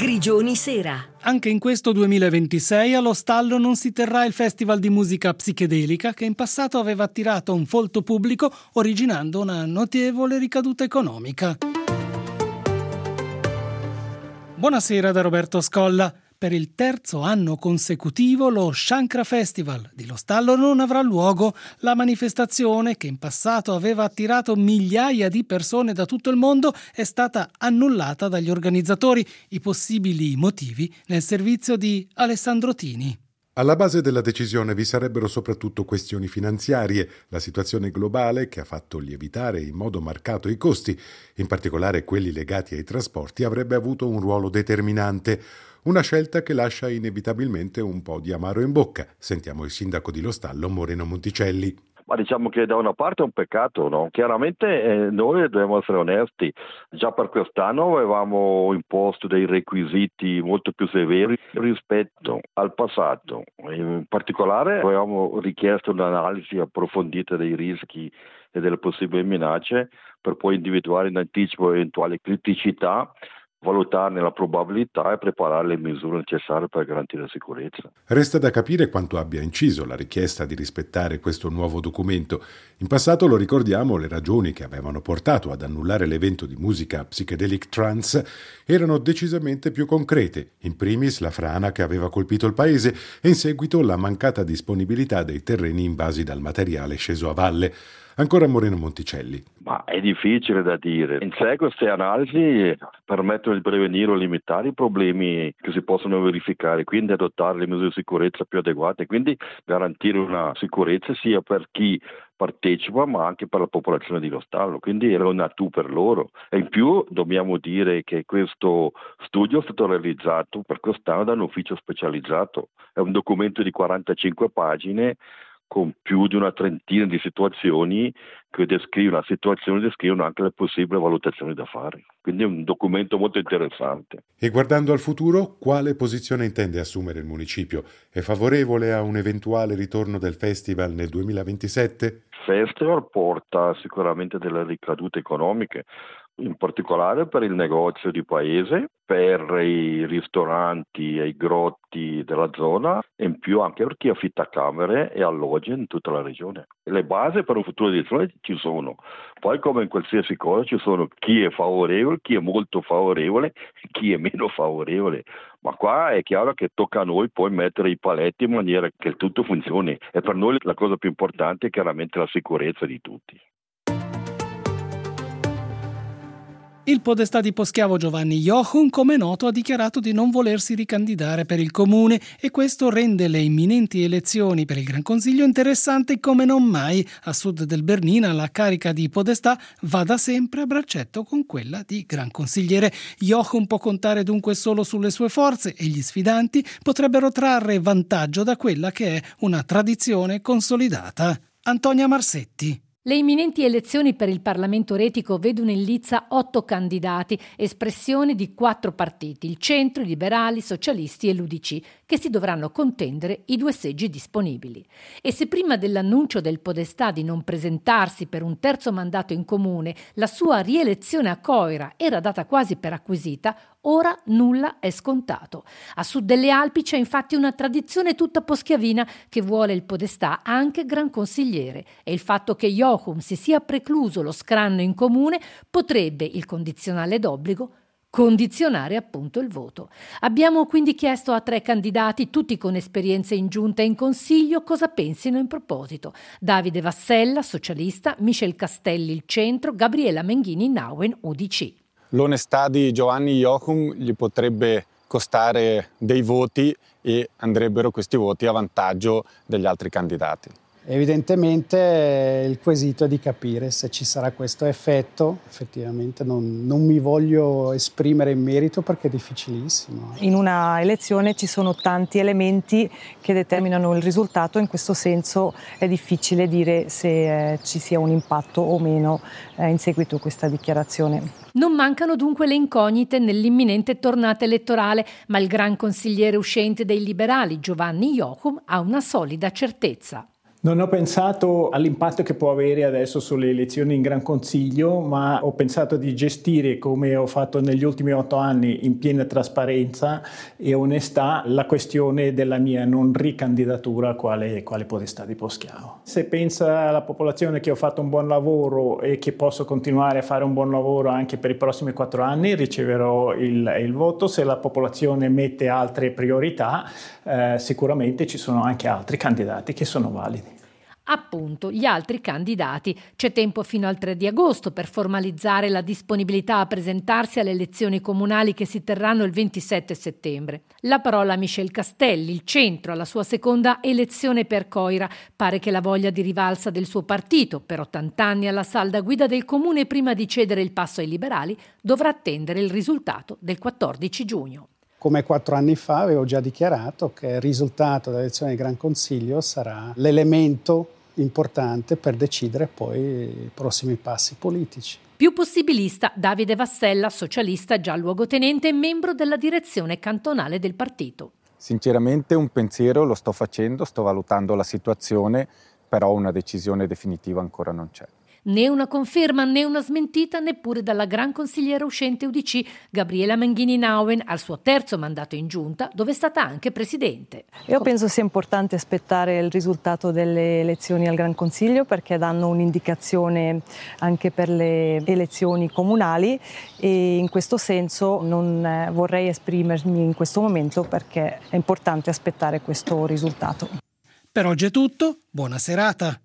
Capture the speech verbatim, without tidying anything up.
Grigioni Sera. Anche in questo duemilaventisei allo Stallo non si terrà il festival di musica psichedelica che in passato aveva attirato un folto pubblico, originando una notevole ricaduta economica. Buonasera da Roberto Scolla. Per il terzo anno consecutivo lo Shankra Festival di Lo Stallo non avrà luogo. La manifestazione, che in passato aveva attirato migliaia di persone da tutto il mondo, è stata annullata dagli organizzatori. I possibili motivi nel servizio di Alessandro Tini. Alla base della decisione vi sarebbero soprattutto questioni finanziarie, la situazione globale che ha fatto lievitare in modo marcato i costi, in particolare quelli legati ai trasporti, avrebbe avuto un ruolo determinante. Una scelta che lascia inevitabilmente un po' di amaro in bocca. Sentiamo il sindaco di Lo Stallo, Moreno Monticelli. Ma diciamo che da una parte è un peccato, no? Chiaramente eh, noi dobbiamo essere onesti, già per quest'anno avevamo imposto dei requisiti molto più severi rispetto al passato. In particolare avevamo richiesto un'analisi approfondita dei rischi e delle possibili minacce per poi individuare in anticipo eventuali criticità, valutarne la probabilità e preparare le misure necessarie per garantire la sicurezza. Resta da capire quanto abbia inciso la richiesta di rispettare questo nuovo documento. In passato, lo ricordiamo, le ragioni che avevano portato ad annullare l'evento di musica psychedelic trance erano decisamente più concrete. In primis la frana che aveva colpito il paese e in seguito la mancata disponibilità dei terreni invasi dal materiale sceso a valle. Ancora Moreno Monticelli. Ma è difficile da dire. In sé queste analisi permettono di prevenire o limitare i problemi che si possono verificare, quindi adottare le misure di sicurezza più adeguate, quindi garantire una sicurezza sia per chi partecipa ma anche per la popolazione di Lo Stallo, quindi era un attu per loro. E in più dobbiamo dire che questo studio è stato realizzato per quest'anno da un ufficio specializzato, è un documento di quarantacinque pagine con più di una trentina di situazioni che descrivono la situazione, descrivono anche le possibili valutazioni da fare. Quindi è un documento molto interessante. E guardando al futuro, quale posizione intende assumere il municipio? È favorevole a un eventuale ritorno del festival nel duemilaventisette? Il festival porta sicuramente delle ricadute economiche, in particolare per il negozio di paese, per i ristoranti e i grotti della zona e in più anche per chi affitta camere e alloggi in tutta la regione. Le basi per un futuro di edizione ci sono, poi come in qualsiasi cosa ci sono chi è favorevole, chi è molto favorevole, chi è meno favorevole, ma qua è chiaro che tocca a noi poi mettere i paletti in maniera che il tutto funzioni e per noi la cosa più importante è chiaramente la sicurezza di tutti. Il podestà di Poschiavo Giovanni Jochum, come noto, ha dichiarato di non volersi ricandidare per il comune e questo rende le imminenti elezioni per il Gran Consiglio interessanti come non mai. A sud del Bernina la carica di podestà va da sempre a braccetto con quella di Gran Consigliere. Jochum può contare dunque solo sulle sue forze e gli sfidanti potrebbero trarre vantaggio da quella che è una tradizione consolidata. Antonia Marsetti. Le imminenti elezioni per il Parlamento retico vedono in lizza otto candidati, espressione di quattro partiti, il Centro, i Liberali, i Socialisti e l'U D C, che si dovranno contendere i due seggi disponibili. E se prima dell'annuncio del podestà di non presentarsi per un terzo mandato in comune la sua rielezione a Coira era data quasi per acquisita, ora nulla è scontato. A sud delle Alpi c'è infatti una tradizione tutta poschiavina che vuole il podestà anche Gran Consigliere e il fatto che Jochum si sia precluso lo scranno in comune potrebbe, il condizionale d'obbligo, condizionare appunto il voto. Abbiamo quindi chiesto a tre candidati, tutti con esperienze in giunta e in consiglio, cosa pensino in proposito. Davide Vassella, socialista, Michel Castelli, il Centro, Gabriela Menghini, Nauen, U D C. L'onestà di Giovanni Jochum gli potrebbe costare dei voti e andrebbero questi voti a vantaggio degli altri candidati. Evidentemente il quesito è di capire se ci sarà questo effetto. Effettivamente non, non mi voglio esprimere in merito perché è difficilissimo. In una elezione ci sono tanti elementi che determinano il risultato, in questo senso è difficile dire se eh, ci sia un impatto o meno eh, in seguito a questa dichiarazione. Non mancano dunque le incognite nell'imminente tornata elettorale, ma il gran consigliere uscente dei liberali Giovanni Jochum ha una solida certezza. Non ho pensato all'impatto che può avere adesso sulle elezioni in Gran Consiglio, ma ho pensato di gestire, come ho fatto negli ultimi otto anni, in piena trasparenza e onestà, la questione della mia non ricandidatura quale, quale podestà di Poschiavo. Se pensa alla popolazione che ho fatto un buon lavoro e che posso continuare a fare un buon lavoro anche per i prossimi quattro anni, riceverò il, il voto. Se la popolazione mette altre priorità, eh, sicuramente ci sono anche altri candidati che sono validi. Appunto, gli altri candidati. C'è tempo fino al tre di agosto per formalizzare la disponibilità a presentarsi alle elezioni comunali che si terranno il ventisette settembre. La parola a Michel Castelli, il centro, alla sua seconda elezione per Coira. Pare che la voglia di rivalsa del suo partito, per ottanta anni alla salda guida del comune prima di cedere il passo ai liberali, dovrà attendere il risultato del quattordici giugno. Come quattro anni fa avevo già dichiarato che il risultato delle elezioni del Gran Consiglio sarà l'elemento importante per decidere poi i prossimi passi politici. Più possibilista Davide Vassella, socialista già luogotenente e membro della direzione cantonale del partito. Sinceramente un pensiero lo sto facendo, sto valutando la situazione, però una decisione definitiva ancora non c'è. Né una conferma né una smentita neppure dalla gran consigliera uscente U D C Gabriela Menghini-Nauen al suo terzo mandato in giunta, dove è stata anche presidente. Io penso sia importante aspettare il risultato delle elezioni al Gran Consiglio perché danno un'indicazione anche per le elezioni comunali e in questo senso non vorrei esprimermi in questo momento perché è importante aspettare questo risultato. Per oggi è tutto, buona serata.